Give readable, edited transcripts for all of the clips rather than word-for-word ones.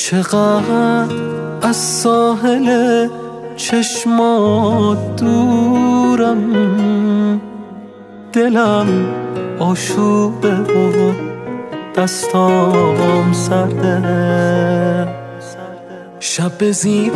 چقدر از ساحل چشمات دورم، دلم آشوبه و دستام سرده. شب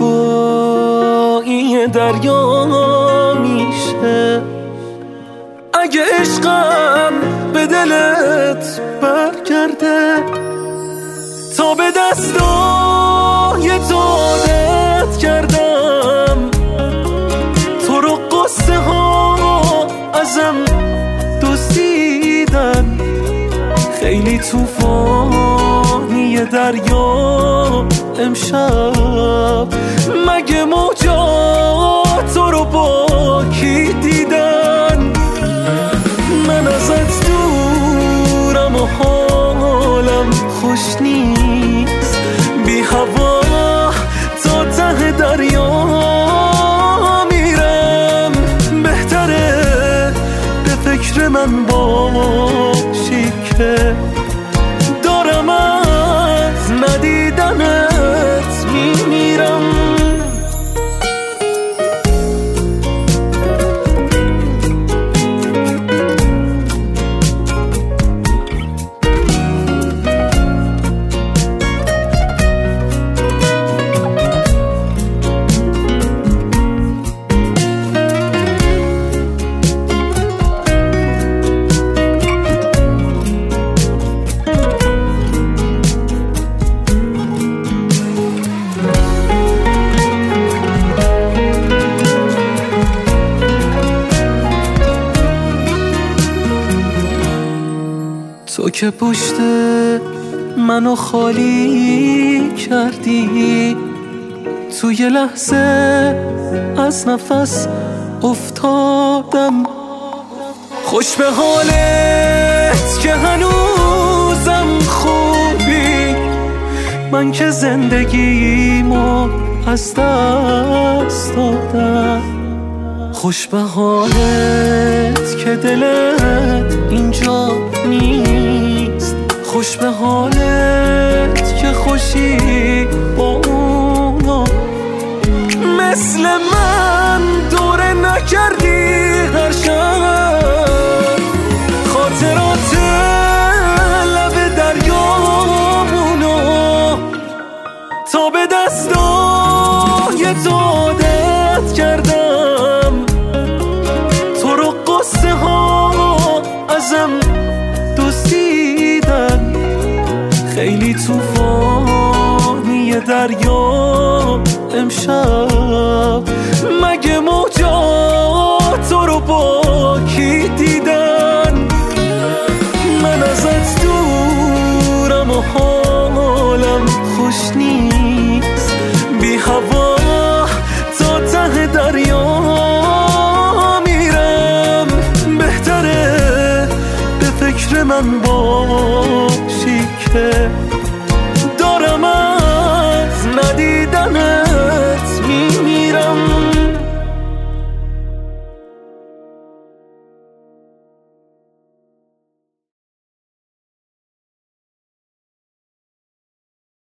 زیبایی دریا میشه اگه عشقم به دلت برگرده. تا به دستای تو عادت کردم، تو رو قصه ها ازم دزدیدن. خیلی طوفانی دریا امشب، مگه موجات تو رو با کی دیدن؟ من ازت دورم و حالم خوش نیست، بی هوا تا ته دریا میرم. بهتره به فکر من باشی که دارم از ندیدنت میمیرم. تو که پشت منو خالی کردی، تو یه لحظه از نفس افتادم. خوش به حالت که هنوزم خوبی، من که زندگیمو از دست دادم. خوش به حالت که دلت اینجا نیست، خوش به حالت که خوشی با اونا. مثل من دوره نکردی هر شب، خاطرات لب دریامونو. تا به دستای تو عادت کردم، تو رو قصه ها ازم دزدیدن. خیلی طوفانی دریا امشب، مگه موجات تو رو با کی دیدن؟ من ازت دورم و حالم خوش نیست، بی هوا تا ته دریا میرم. بهتره به فکر من باشی که